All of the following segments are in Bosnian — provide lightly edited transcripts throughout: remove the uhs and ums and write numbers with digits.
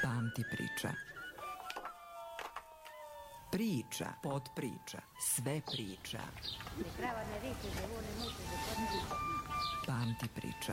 Pamti priča. Priča, podpriča, sve priča. Pamti priča.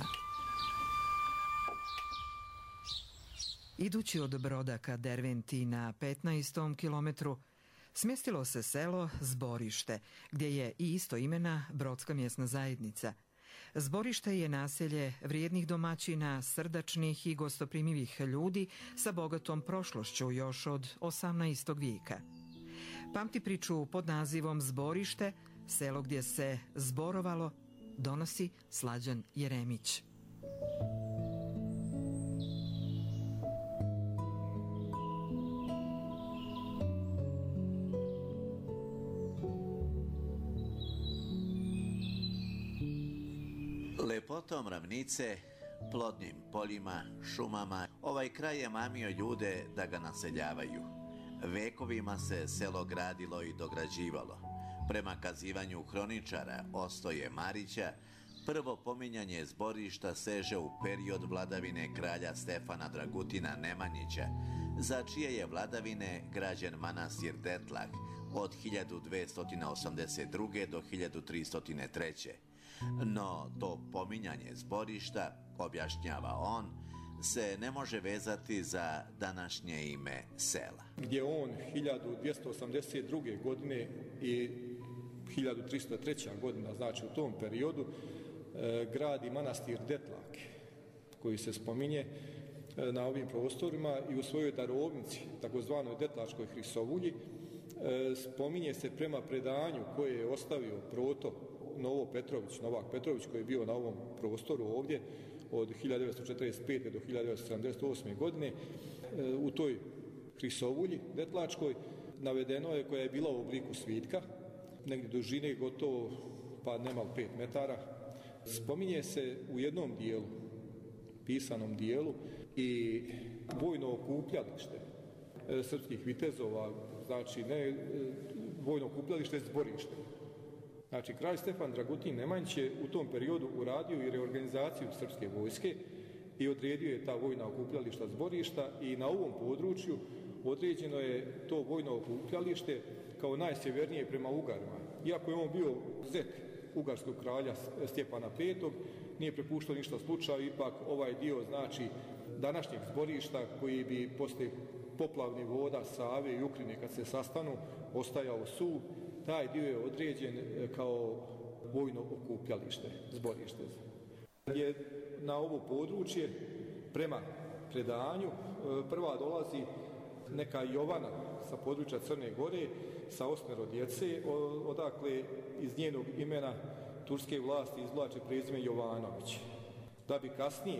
Idući od Broda ka Derventi na 15. kilometru, smjestilo se selo Zborište, gdje je i istoimena Brodska mjesna zajednica. Zborište je naselje vrijednih domaćina, srdačnih i gostoprimivih ljudi sa bogatom prošlošću još od 18. vijeka. Pamti priču pod nazivom Zborište, selo gdje se zborovalo, donosi Slađan Jeremić. Lepotom ravnice, plodnim poljima, šumama, ovaj kraj je mamio ljude da ga naseljavaju. Vekovima se selo gradilo i dograđivalo. Prema kazivanju hroničara Ostoje Marića, prvo pominjanje Zborišta seže u period vladavine kralja Stefana Dragutina Nemanjića, za čije je vladavine građen manastir Detlak od 1282. do 1303. No to pominjanje Zborišta, objašnjava on, se ne može vezati za današnje ime sela. Gdje on 1282. godine i 1303. godina, znači u tom periodu, gradi manastir Detlak, koji se spominje na ovim prostorima i u svojoj darovnici, takozvanoj Detlačkoj Hrisovulji, spominje se prema predanju koje je ostavio proto Novak Petrović, koji je bio na ovom prostoru ovdje od 1945. do 1978. godine. U toj Hrisovulji Detlačkoj navedeno je, koja je bila u obliku svitka, negdje dužine gotovo pa nemalo 5 metara. Spominje se u jednom dijelu, pisanom dijelu, i vojno okupljalište srpskih vitezova, znači ne vojno okupljalište, Zborište. Znači, kralj Stefan Dragutin Nemanjić je u tom periodu uradio i reorganizaciju srpske vojske i odredio je ta vojna okupljališta Zborišta i na ovom području određeno je to vojno okupljalište kao najsjevernije prema Ugarima. Iako je on bio zet ugarskog kralja Stjepana V, nije prepuštao ništa slučaju, ipak ovaj dio, znači, današnjeg Zborišta, koji bi poslije poplavnih voda Save i Ukrine kad se sastanu ostajao suv, taj dio je određen kao vojno okupljalište, Zborište. Je na ovo područje, prema predanju, prva dolazi neka Jovana sa područja Crne Gore sa 8 djece, odakle iz njenog imena turske vlasti izvlače prezime Jovanović. Da bi kasnije,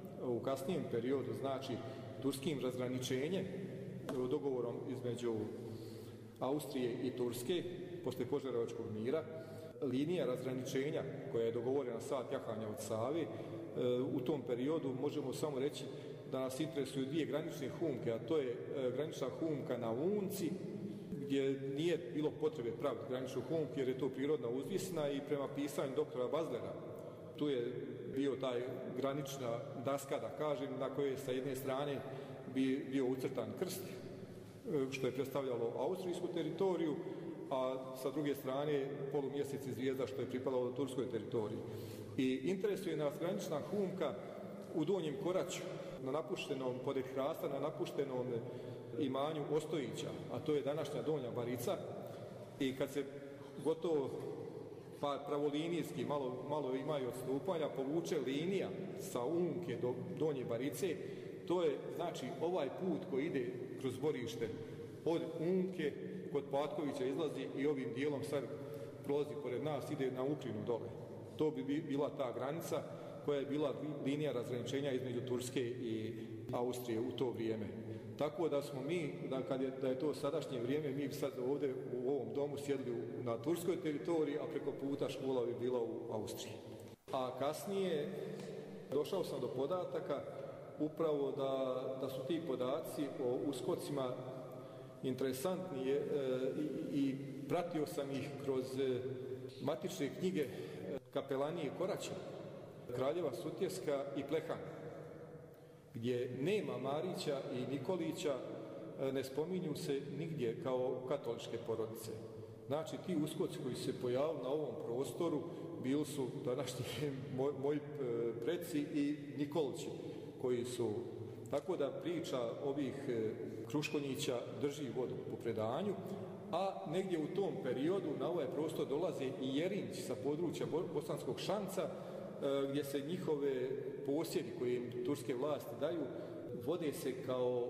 u kasnijem periodu, znači turskim razgraničenjem, dogovorom između Austrije i Turske, poslije Požarevačkog mira, linija razgraničenja koja je dogovorena sat jahanja od Save, u tom periodu možemo samo reći da nas interesuju dvije granične humke, a to je granična humka na Unci, gdje nije bilo potrebe praviti graničnu humku jer je to prirodna uzvisna, i prema pisanju doktora Bazlera tu je bio taj granična daska, da kažem, na kojoj sa jedne strane bio ucrtan krst, što je predstavljalo austrijsku teritoriju, a sa druge strane polumjesec i zvijezda, što je pripadalo turskoj teritoriji. I interesuje nas granična humka u Donjem Koraću, na napuštenom, pored hrasta, na napuštenom imanju Ostojića, a to je današnja Donja Barica, i kad se gotovo pa pravolinijski, malo imaju odstupanja, povuče linija sa Unke do Donje Barice, to je, znači, ovaj put koji ide kroz Zborište od Unke kod Patkovića izlazi i ovim dijelom sad prolazi pored nas, ide na Ukrinu dole. To bi bila ta granica koja je bila linija razgraničenja između Turske i Austrije u to vrijeme. Tako da smo mi, da je to sadašnje vrijeme, mi sad ovdje u ovom domu sjedli na turskoj teritoriji, a preko puta škola bi bila u Austriji. A kasnije došao sam do podataka upravo da su ti podaci o uskocima interesantni i pratio sam ih kroz matične knjige Kapelanije Koraća, Kraljeva Sutjeska i Plehan. gdje nema Marića i Nikolića, ne spominju se nigdje kao katoličke porodice. Znači, ti uskoci koji se pojavili na ovom prostoru bili su današnji moji preci i Nikolići koji su, tako da priča ovih Kruškonjića drži vodu po predanju, a negdje u tom periodu na ovaj prostor dolaze i Jerinci sa područja Bosanskog Šanca, gdje se njihove posjedi koje im turske vlasti daju vode se kao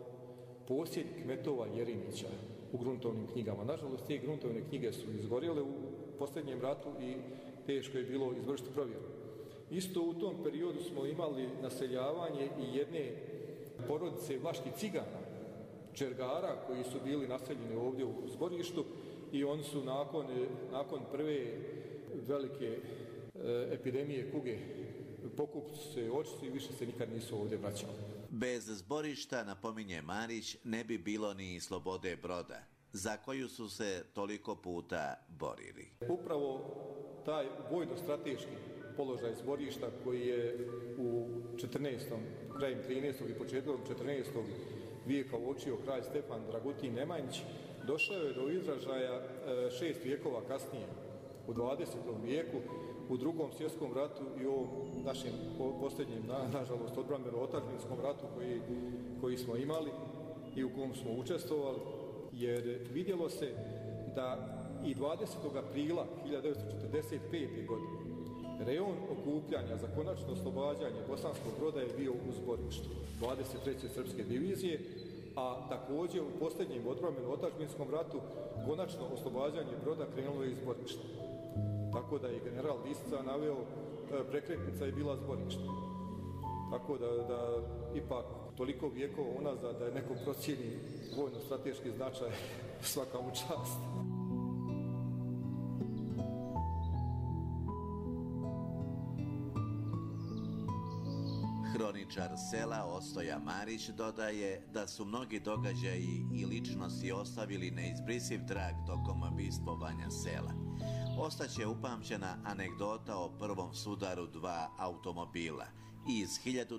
posjed kmetova Jerinića u gruntovnim knjigama. Nažalost, te gruntovne knjige su izgorjele u posljednjem ratu i teško je bilo izvršiti provjeru. Isto u tom periodu smo imali naseljavanje i jedne porodice vlaških cigana, Čergara, koji su bili naseljeni ovdje u Zborištu i oni su nakon prve velike epidemije kuge pokupili su se očistili i više se nikad nisu ovdje vraćali. Bez Zborišta, napominje Marić, ne bi bilo ni slobode Broda, za koju su se toliko puta borili. Upravo taj vojno-strateški položaj Zborišta koji je u 14. krajem 13. i početkom 14. vijeka uočio kralj Stefan Dragutin Nemanjić, došao je do izražaja 6 vijekova kasnije, u 20. vijeku, u Drugom svjetskom ratu i u ovom našem posljednjem, nažalost, odbrambeno-otadžbinskom ratu koji smo imali i u kom smo učestvovali, jer vidjelo se da i 20. aprila 1945. godine rejon okupljanja za konačno oslobađanje Bosanskog Broda je bio u Zborištu 23. srpske divizije, a također u posljednjem odbrambeno-otadžbinskom ratu konačno oslobađanje Broda krenulo je iz Zborišta. Tako da je general Disca naveo prekretnica je bila Zborište. Tako da ipak toliko vijekova unazad da je neko procijeni vojno-strateški značaj, svaka mu čast. Hroničar sela Ostoja Marić dodaje da su mnogi događaji i ličnosti ostavili neizbrisiv trag tokom bivstvovanja sela. Ostaće upamćena anegdota o prvom sudaru 2 automobila iz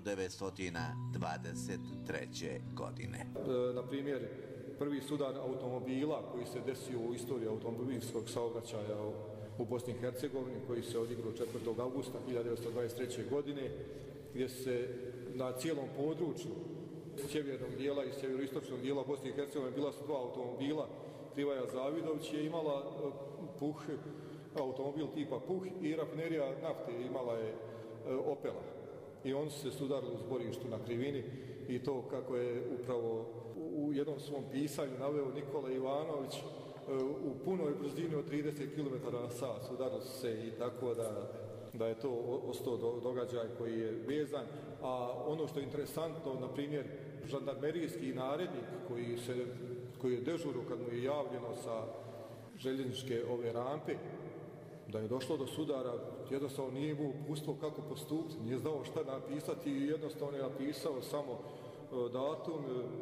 1923. godine. Na primjer, prvi sudar automobila koji se desio u istoriji automobilskog saobraćaja u Bosni i Hercegovini, koji se odigrao 4. augusta 1923. godine, gdje se na cijelom području sjevernog dijela i sjeveroistočnog dijela Bosne i Hercegovine bila su 2 automobila. Krivaja Zavidović je imala Puh, automobil tipa Puh, i rafinerija nafte imala je Opela. I oni su se sudarili u Zborištu na krivini i to kako je upravo u jednom svom pisanju naveo Nikola Ivanović, u punoj brzini od 30 km/h sudarili su se, i tako da je to ostao događaj koji je vezan. A ono što je interesantno, na primjer, žandarmerijski narednik koji je dežurio kad mu je javljeno sa željezničke ove rampe da je došlo do sudara, jednostavno nije mu uputstvo kako postupiti, nije znao šta napisati i jednostavno je napisao samo datum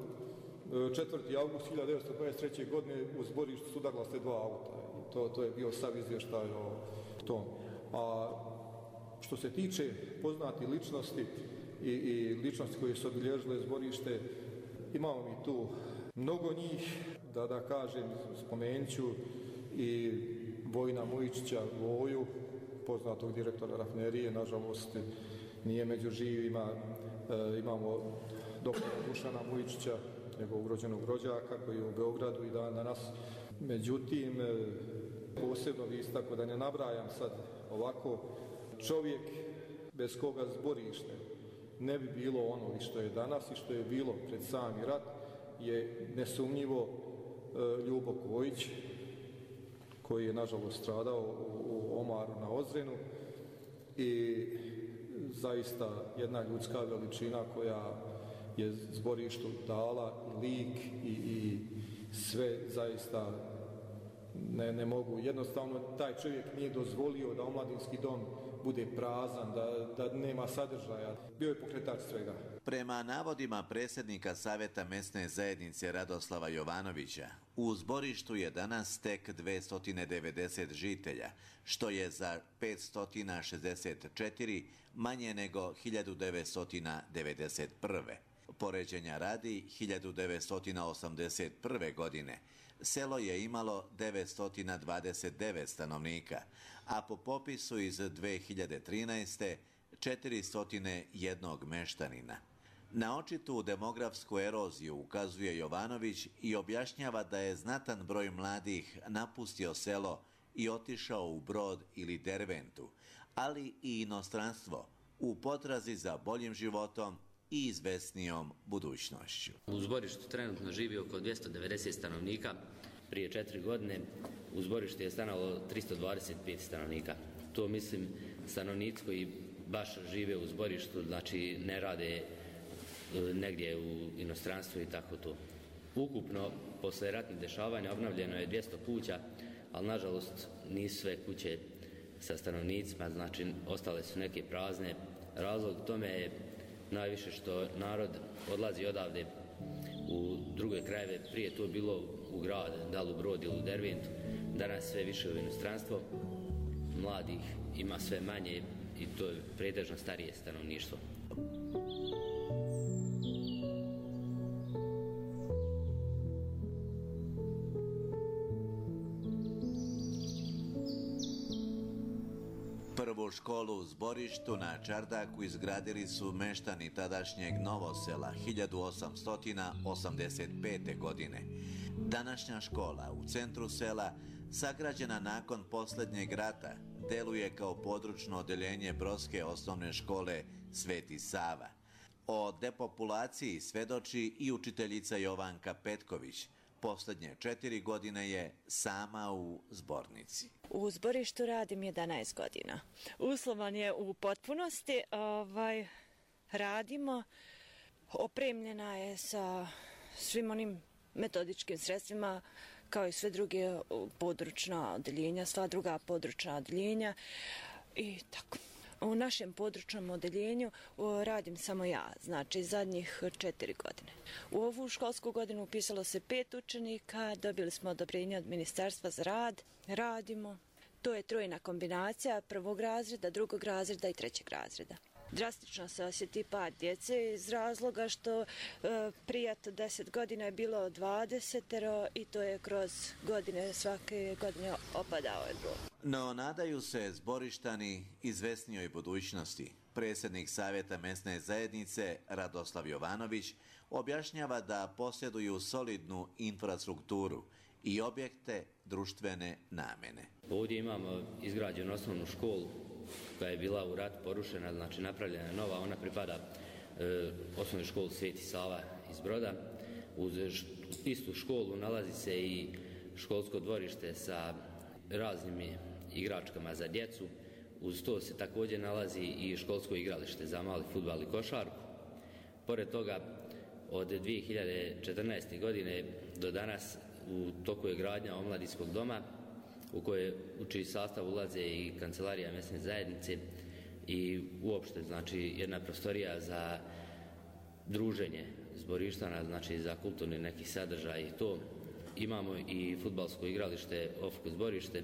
4. august 1923. godine u Zborištu sudarila se 2 auta. I to je bio sav izvještaj o tom. A što se tiče poznatih ličnosti i ličnosti koje su obilježile Zborište, imamo mi tu mnogo njih, da kažem, spomenut ću i Vojina Mujičića, Voju, poznatog direktora rafinerije, nažalost nije među živima. Imamo doktora Dušana Mujičića, njegovog rođenog rođaka koji je u Beogradu i dan danas. Međutim, posebno bi istakao, da ne nabrajam sad ovako, čovjek bez koga Zborište ne bi bilo ono i što je danas i što je bilo pred sami rat, je nesumnjivo Ljubo Kojić, koji je nažalost stradao u Omaru na Ozrenu, i zaista jedna ljudska veličina koja je Zborištu dala lik i sve, zaista ne mogu. Jednostavno taj čovjek nije dozvolio da omladinski dom bude prazan, da nema sadržaja. Bio je pokretač svega. Prema navodima predsjednika Savjeta mesne zajednice Radoslava Jovanovića, u zborištu je danas tek 290 žitelja, što je za 564 manje nego 1991. Poređenja radi, 1981. godine selo je imalo 929 stanovnika, a po popisu iz 2013. 401 meštanina. Na očitu demografsku eroziju ukazuje Jovanović i objašnjava da je znatan broj mladih napustio selo i otišao u Brod ili Derventu, ali i inostranstvo u potrazi za boljim životom i izvesnijom budućnošću. U zborištu trenutno živi oko 290 stanovnika. Prije 4 godine u zborištu je stanovalo 325 stanovnika. To mislim stanovnici koji baš žive u zborištu, znači ne rade negdje u inostranstvu i tako to. Ukupno, posle ratnih dešavanja obnovljeno je 200 kuća, ali nažalost nisu sve kuće sa stanovnicima, znači ostale su neke prazne. Razlog tome je najviše što narod odlazi odavde u druge krajeve. Prije to bilo u grad, da li u Brod ili u Derventu, danas sve više u inostranstvo. Mladih ima sve manje i to je pretežno starije stanovništvo. Prvu školu u zborištu na Čardaku izgradili su meštani tadašnjeg Novosela 1885. godine. Današnja škola u centru sela, sagrađena nakon posljednjeg rata, deluje kao područno odeljenje Brodske osnovne škole Sveti Sava. O depopulaciji svedoči i učiteljica Jovanka Petković. Posljednje 4 godine je sama u zbornici. U zborištu radim 11 godina. Uslovan je u potpunosti. Radimo. Opremljena je sa svim onim metodičkim sredstvima kao i sve druge područna odeljenja, sva druga područna odeljenja i tako. U našem područnom odeljenju radim samo ja, znači zadnjih 4 godine. U ovu školsku godinu upisalo se 5 učenika, dobili smo odobrenje od Ministarstva za rad, radimo. To je trojna kombinacija prvog razreda, drugog razreda i trećeg razreda. Drastično se osjeti pad djece iz razloga što prije 10 godina je bilo 20 i to je kroz godine, svake godine opadao je broj. No nadaju se zborištani izvesnijoj budućnosti. Predsjednik Savjeta mesne zajednice Radoslav Jovanović objašnjava da posjeduju solidnu infrastrukturu i objekte društvene namjene. Ovdje imamo izgrađenu osnovnu školu koja je bila u ratu porušena, znači napravljena je nova, ona pripada osnovnoj školi Sveti Sava iz Broda. Uz istu školu nalazi se i školsko dvorište sa raznim igračkama za djecu. Uz to se također nalazi i školsko igralište za mali fudbal i košarku. Pored toga, od 2014. godine do danas u toku je gradnja omladinskog doma u čiji sastav ulaze i kancelarija mesne zajednice i uopšte znači jedna prostorija za druženje zborištana, znači za kulturni neki sadržaj i to. Imamo i fudbalsko igralište Ofko zborište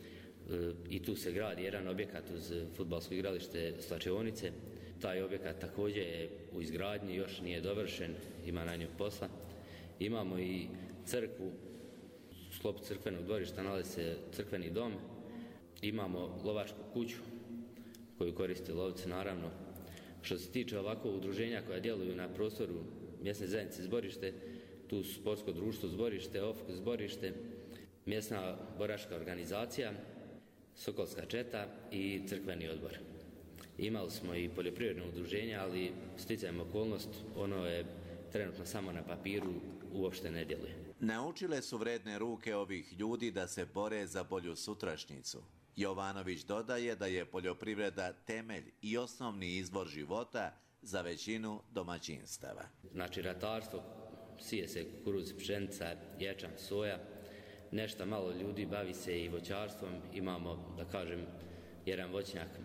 i tu se gradi jedan objekat uz fudbalsko igralište Slačevonice. Taj objekat također je u izgradnji, još nije dovršen, ima na nju posla. Imamo i crkvu, u sklopu crkvenog dvorišta nalazi se crkveni dom. Imamo lovačku kuću koju koriste lovci naravno. Što se tiče ovakvog udruženja koja djeluju na prostoru mjesne zajednice zborište, tu su sportsko društvo zborište, Ofko zborište, mjesna boračka organizacija, Sokolska četa i crkveni odbor. Imali smo i poljoprivredno udruženje, ali sticajem okolnost ono je trenutno samo na papiru, uopšte ne djeluje. Naučile su vredne ruke ovih ljudi da se bore za bolju sutrašnjicu. Jovanović dodaje da je poljoprivreda temelj i osnovni izvor života za većinu domaćinstava. Znači ratarstvo, sije se kukuruz, pšenica, ječam, soja. Nešto malo ljudi bavi se i voćarstvom. Imamo, da kažem, jedan voćnjak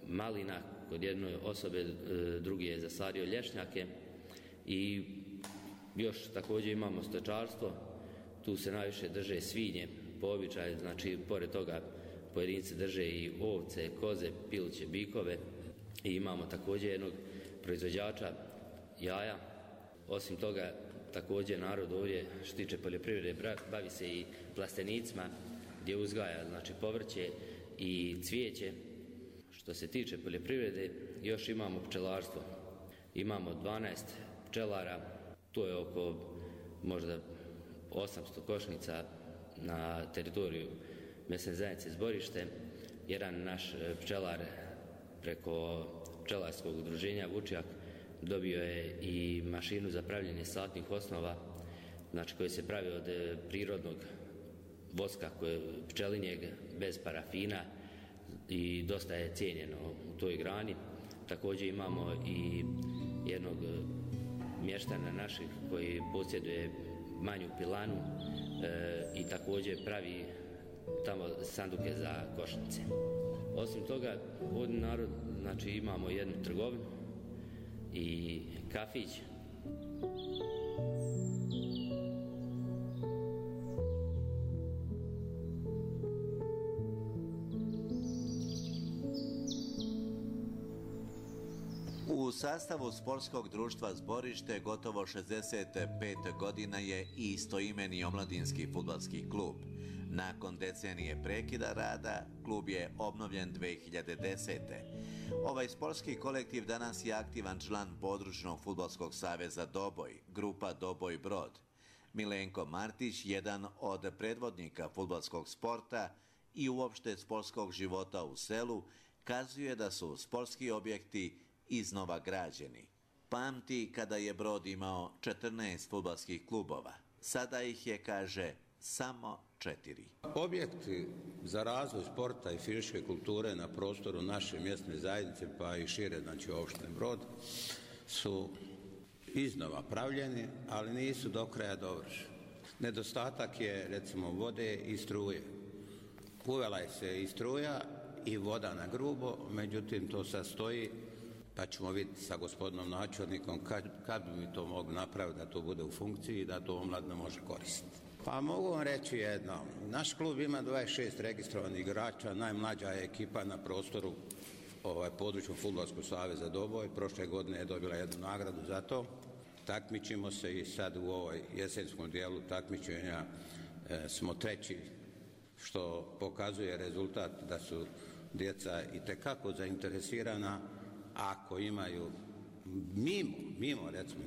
malina, kod jedne osobe, drugi je zasadio lješnjake i još također imamo stočarstvo, tu se najviše drže svinje po običaju, znači pored toga pojedinci drže i ovce, koze, piliće, bikove i imamo također jednog proizvođača jaja. Osim toga, također narod ovdje što tiče poljoprivrede bavi se i plastenicima gdje uzgaja znači povrće i cvijeće. Što se tiče poljoprivrede, još imamo pčelarstvo. Imamo 12 pčelara, to je oko možda 800 košnica na teritoriju mesne zajednice Zborište. Jedan naš pčelar preko pčelarskog udruženja Vučjak dobio je i mašinu za pravljenje satnih osnova, znači koji se pravi od prirodnog voska pčelinjeg bez parafina i dosta je cijenjeno u toj grani. Također imamo i jednog mještana naših koji posjeduje manju pilanu i također pravi tamo sanduke za košnice. Osim toga, ovdje narod, znači imamo jednu trgovinu i kafić. U sastavu sportskog društva Zborište gotovo 65 godina je i istoimeni omladinski fudbalski klub. Nakon decenije prekida rada, klub je obnovljen 2010. Ovaj sportski kolektiv danas je aktivan član područnog fudbalskog saveza Doboj, grupa Doboj Brod. Milenko Martić, jedan od predvodnika fudbalskog sporta i uopšte sportskog života u selu, kazuje da su sportski objekti iznova građeni. Pamti kada je Brod imao 14 fudbalskih klubova. Sada ih je, kaže, samo 4. Objekti za razvoj sporta i fizičke kulture na prostoru naše mjesne zajednice, pa i šire, znači opštine Brod, su iznova pravljeni, ali nisu do kraja dovršeni. Nedostatak je, recimo, vode i struje. Uvela je se i struja i voda na grubo, međutim to sad stoji, pa ćemo vidjeti sa gospodinom načelnikom kad bi mi to mogli napraviti da to bude u funkciji i da to omladina može koristiti. Pa mogu vam reći jedno, naš klub ima 26 registrovanih igrača, najmlađa je ekipa na prostoru područnog fudbalskog saveza Doboj, prošle godine je dobila jednu nagradu za to. Takmičimo se i sad u ovoj jesenskom dijelu takmičenja smo 3, što pokazuje rezultat da su djeca itekako zainteresirana ako imaju mimo recimo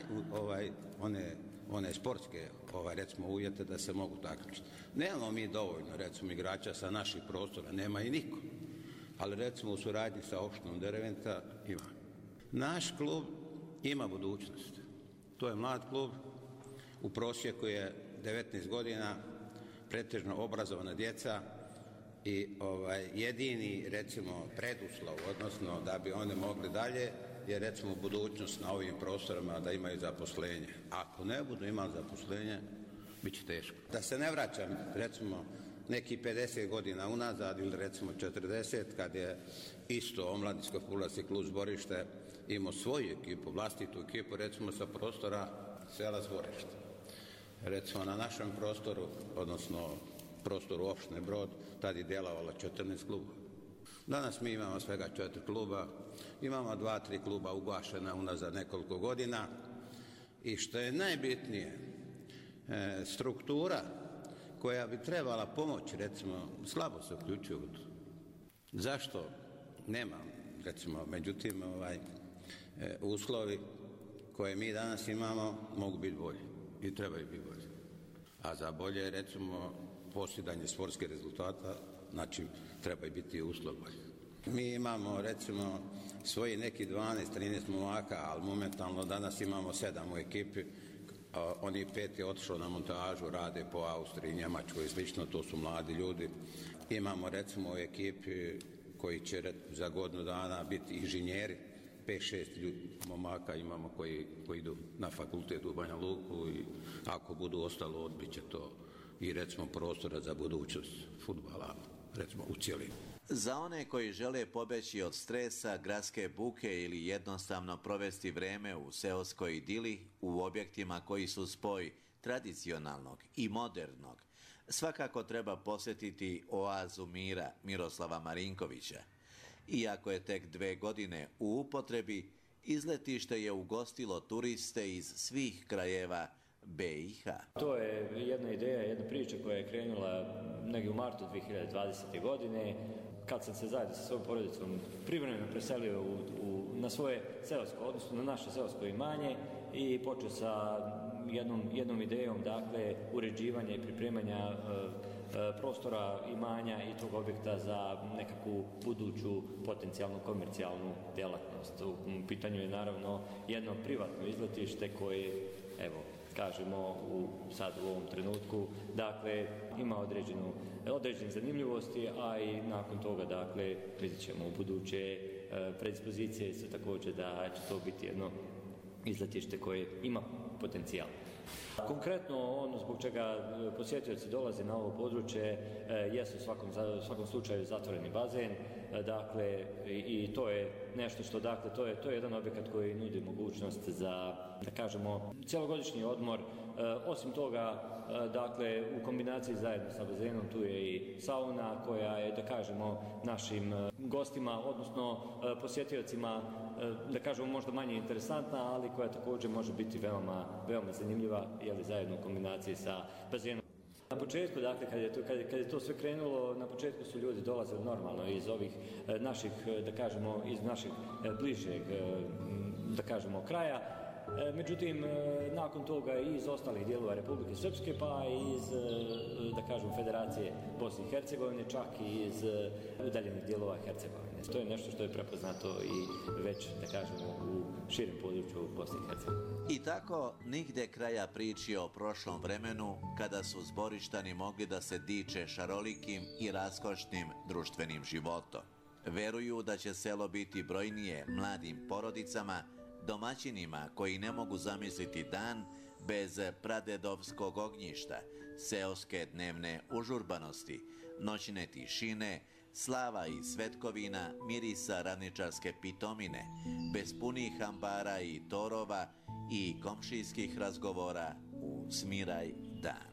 one sportske recimo uvjete da se mogu takmičiti. Nemamo mi dovoljno recimo igrača sa naših prostora, nema i niko, ali recimo u suradnji sa opštinom Derventa ima. Naš klub ima budućnost. To je mlad klub, u prosjeku je 19 godina, pretežno obrazovana djeca i jedini recimo preduslov, odnosno da bi one mogli dalje, je recimo budućnost na ovim prostorima da imaju zaposlenje. Ako ne budu imali zaposlenje, bit će teško. Da se ne vraćam recimo neki 50 godina unazad ili recimo 40, kad je isto omladinsko fudbalski klub Zborište imao svoju ekipu, vlastitu ekipu, recimo sa prostora sela Zborište. Recimo na našem prostoru, odnosno prostoru opštine Brod, tad je djelovalo 14 klubova. Danas mi imamo svega 4 kluba, imamo 2-3 kluba ugašena unazad nekoliko godina i što je najbitnije, struktura koja bi trebala pomoći, recimo, slabo se uključuju. Zašto? Nema, recimo, međutim, uslovi koje mi danas imamo mogu biti bolji i trebaju biti bolji. A za bolje, recimo, postizanje sportskih rezultata, znači, trebaju biti uslov bolji. Mi imamo, recimo, svoji neki 12-13 momaka, ali momentalno danas imamo 7 u ekipi. Oni 5 je otišlo na montažu, rade po Austriji, Njemačkoj i slično, to su mladi ljudi. Imamo recimo u ekipi koji će za godinu dana biti inženjeri, 5-6 momaka imamo koji idu na fakultet u Banja Luku i ako budu ostalo odbit će to i recimo prostora za budućnost fudbala, recimo u cijelini. Za one koji žele pobeći od stresa, gradske buke ili jednostavno provesti vreme u seoskoj idili, u objektima koji su spoj tradicionalnog i modernog, svakako treba posjetiti oazu mira Miroslava Marinkovića. Iako je tek 2 godine u upotrebi, izletište je ugostilo turiste iz svih krajeva BiH. To je jedna ideja, jedna priča koja je krenula negdje u martu 2020. godine, kad sam se zajedno sa svojom porodicom privremeno preselio na svoje seosko, odnosno na naše seosko imanje i počeo sa jednom idejom, dakle, uređivanja i pripremanja prostora imanja i tog objekta za nekakvu buduću potencijalnu komercijalnu djelatnost. U pitanju je naravno jedno privatno izletište koje, evo, kažemo sad u ovom trenutku, dakle, ima određene zanimljivosti, a i nakon toga, dakle, vidjet ćemo u buduće predispozicije su također da će to biti jedno izletište koje ima potencijal. Konkretno ono zbog čega posjetioci dolaze na ovo područje jesu u svakom slučaju zatvoreni bazen, dakle, i to je nešto što, dakle, to je jedan objekat koji nudi mogućnost za, da kažemo, cjelogodišnji odmor. Osim toga, dakle, u kombinaciji zajedno sa bazenom tu je i sauna koja je, da kažemo, našim gostima, odnosno posjetiocima, da kažemo, možda manje interesantna, ali koja također može biti veoma zanimljiva, jeli, zajedno u kombinaciji sa bazenom. Na početku, dakle, kad je to sve krenulo, na početku su ljudi dolazili normalno iz ovih naših, da kažemo, iz naših bližeg, da kažemo, kraja. Međutim, nakon toga i iz ostalih dijelova Republike Srpske, pa i iz, da kažem, Federacije Bosne i Hercegovine, čak i iz udaljenih dijelova Hercegovine. To je nešto što je prepoznato i već, da kažemo, u širem području Bosne i Hercegovine. I tako nigde kraja priči o prošlom vremenu kada su zborištani mogli da se diče šarolikim i raskošnim društvenim životom. Veruju da će selo biti brojnije mladim porodicama, domaćinima koji ne mogu zamisliti dan bez pradedovskog ognjišta, seoske dnevne užurbanosti, noćne tišine, slava i svetkovina, mirisa ravničarske pitomine, bez punih ambara i torova i komšijskih razgovora u smiraj dan.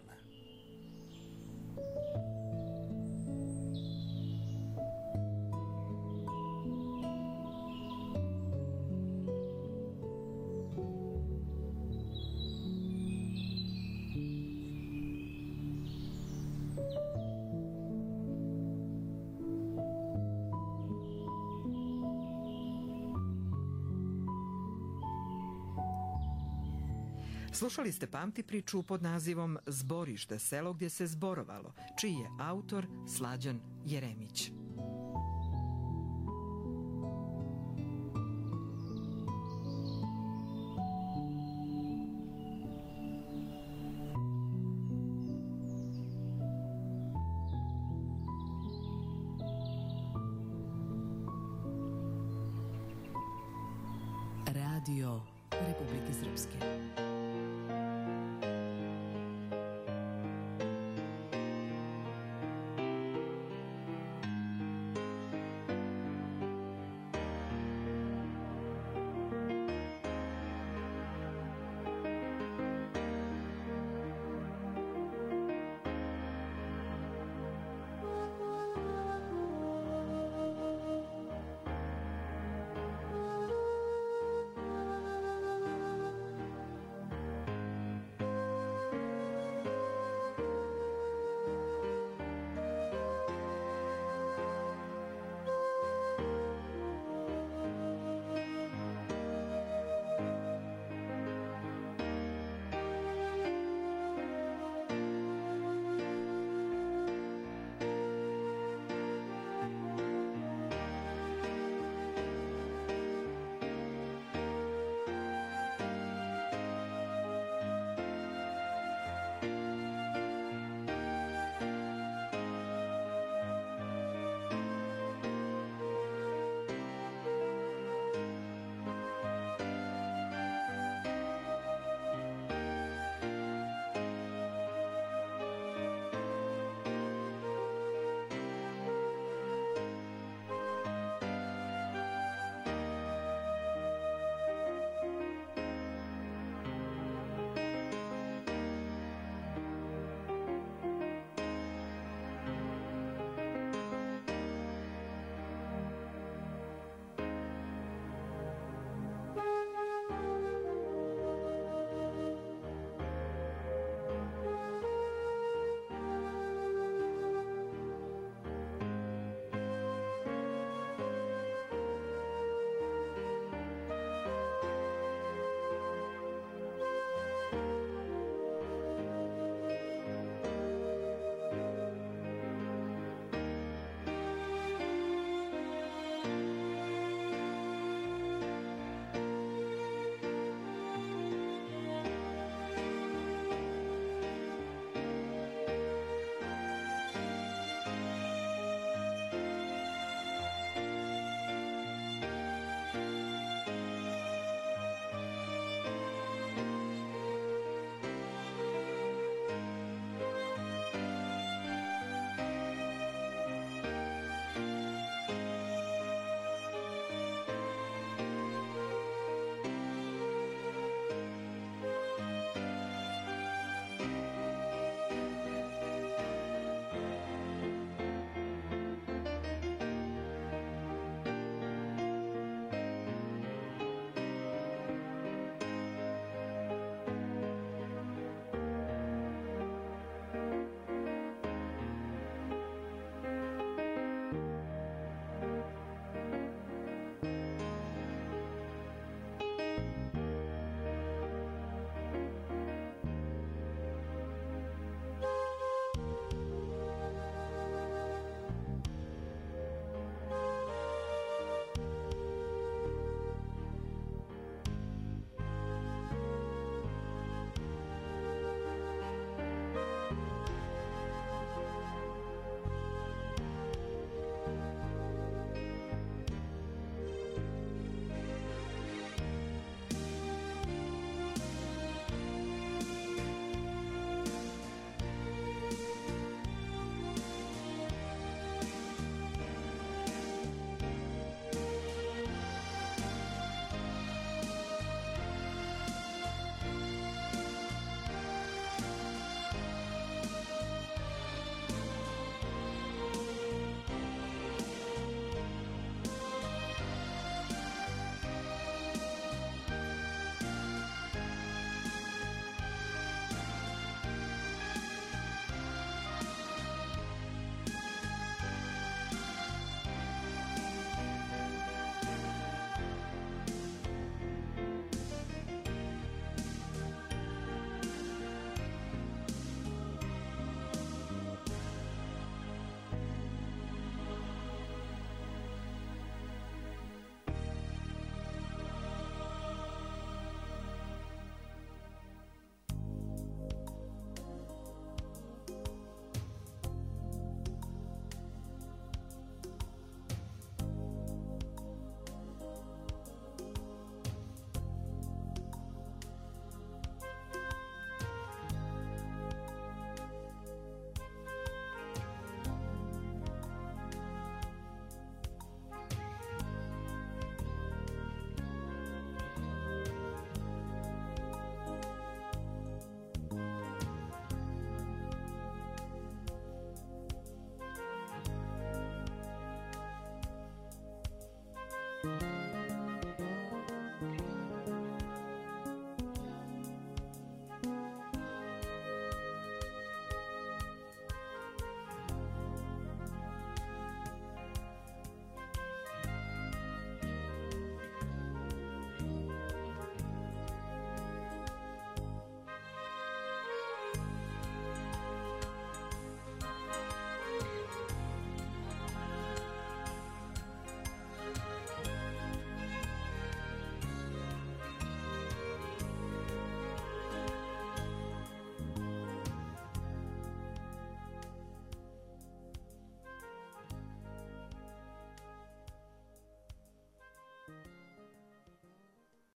Slušali ste Pamti priču pod nazivom Zborište, selo gdje se zborovalo, čiji je autor Slađan Jeremić. Radio Republike Srpske.